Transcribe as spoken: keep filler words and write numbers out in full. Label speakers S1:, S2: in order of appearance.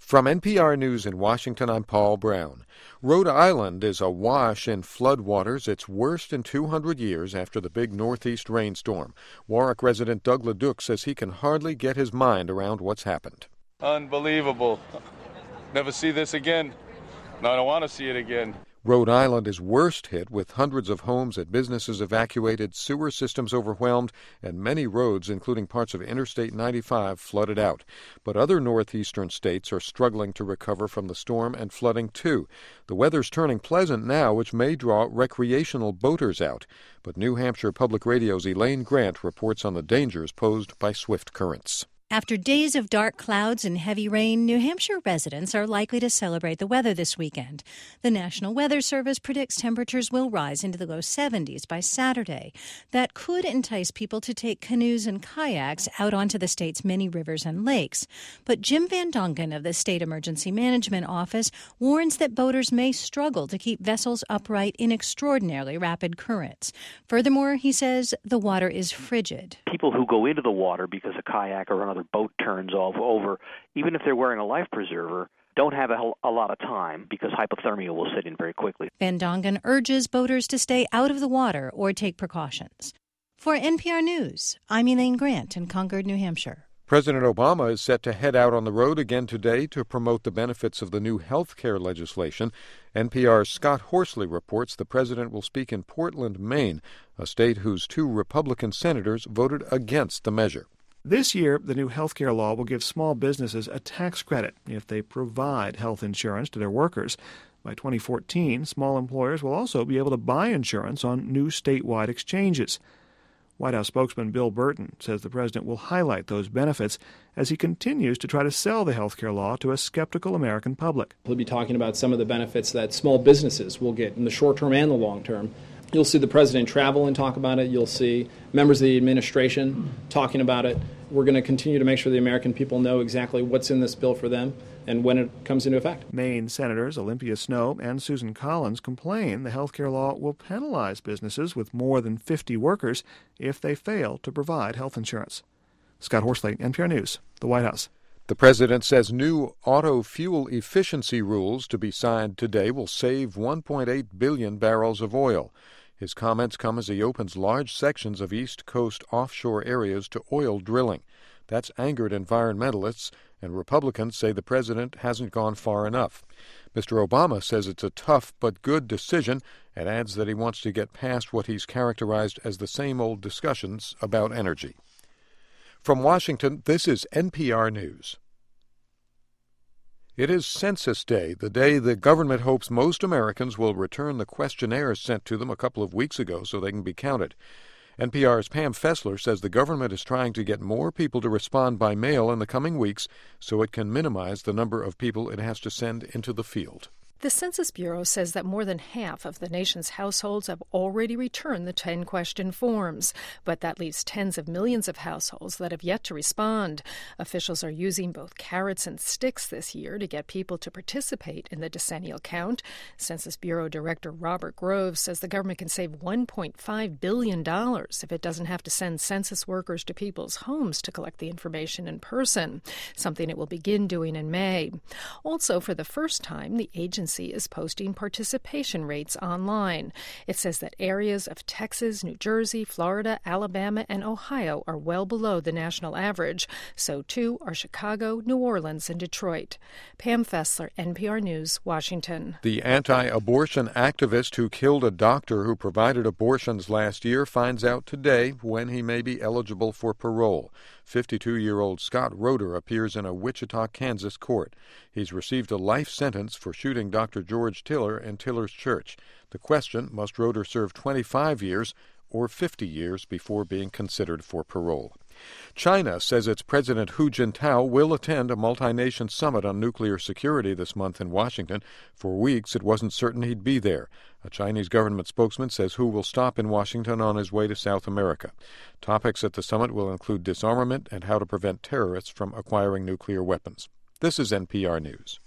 S1: From N P R News in Washington, I'm Paul Brown. Rhode Island is awash in floodwaters, its worst in two hundred years after the big northeast rainstorm. Warwick resident Doug LeDuc says he can hardly get his mind around what's happened.
S2: Unbelievable. Never see this again. No, I don't want to see it again.
S1: Rhode Island is worst hit, with hundreds of homes and businesses evacuated, sewer systems overwhelmed, and many roads, including parts of Interstate ninety-five, flooded out. But other northeastern states are struggling to recover from the storm and flooding, too. The weather's turning pleasant now, which may draw recreational boaters out. But New Hampshire Public Radio's Elaine Grant reports on the dangers posed by swift currents.
S3: After days of dark clouds and heavy rain, New Hampshire residents are likely to celebrate the weather this weekend. The National Weather Service predicts temperatures will rise into the low seventies by Saturday. That could entice people to take canoes and kayaks out onto the state's many rivers and lakes. But Jim Van Dongen of the State Emergency Management Office warns that boaters may struggle to keep vessels upright in extraordinarily rapid currents. Furthermore, he says the water is frigid.
S4: People who go into the water because a kayak or another boat turns off over, even if they're wearing a life preserver, don't have a, a lot of time because hypothermia will set in very quickly.
S3: Van Dongen urges boaters to stay out of the water or take precautions. For N P R News, I'm Elaine Grant in Concord, New Hampshire.
S1: President Obama is set to head out on the road again today to promote the benefits of the new health care legislation. N P R's Scott Horsley reports the president will speak in Portland, Maine, a state whose two Republican senators voted against the measure.
S5: This year, the new health care law will give small businesses a tax credit if they provide health insurance to their workers. By twenty fourteen, small employers will also be able to buy insurance on new statewide exchanges. White House spokesman Bill Burton says the president will highlight those benefits as he continues to try to sell the health care law to a skeptical American public.
S6: He'll be talking about some of the benefits that small businesses will get in the short term and the long term. You'll see the president travel and talk about it. You'll see members of the administration talking about it. We're going to continue to make sure the American people know exactly what's in this bill for them and when it comes into effect.
S5: Maine Senators Olympia Snowe and Susan Collins complain the health care law will penalize businesses with more than fifty workers if they fail to provide health insurance. Scott Horsley, N P R News, the White House.
S1: The president says new auto fuel efficiency rules to be signed today will save one point eight billion barrels of oil. His comments come as he opens large sections of East Coast offshore areas to oil drilling. That's angered environmentalists, and Republicans say the president hasn't gone far enough. Mister Obama says it's a tough but good decision and adds that he wants to get past what he's characterized as the same old discussions about energy. From Washington, this is N P R News. It is Census Day, the day the government hopes most Americans will return the questionnaires sent to them a couple of weeks ago so they can be counted. N P R's Pam Fessler says the government is trying to get more people to respond by mail in the coming weeks so it can minimize the number of people it has to send into the field.
S7: The Census Bureau says that more than half of the nation's households have already returned the ten-question forms, but that leaves tens of millions of households that have yet to respond. Officials are using both carrots and sticks this year to get people to participate in the decennial count. Census Bureau Director Robert Groves says the government can save one point five billion dollars if it doesn't have to send census workers to people's homes to collect the information in person, something it will begin doing in May. Also, for the first time, the agency is posting participation rates online. It says that areas of Texas, New Jersey, Florida, Alabama, and Ohio are well below the national average. So, too, are Chicago, New Orleans, and Detroit. Pam Fessler, N P R News, Washington.
S1: The anti-abortion activist who killed a doctor who provided abortions last year finds out today when he may be eligible for parole. fifty-two-year-old Scott Roeder appears in a Wichita, Kansas court. He's received a life sentence for shooting Doctor George Tiller in Tiller's church. The question, must Roeder serve twenty-five years or fifty years before being considered for parole? China says its President Hu Jintao will attend a multi-nation summit on nuclear security this month in Washington. For weeks, it wasn't certain he'd be there. A Chinese government spokesman says Hu will stop in Washington on his way to South America. Topics at the summit will include disarmament and how to prevent terrorists from acquiring nuclear weapons. This is N P R News.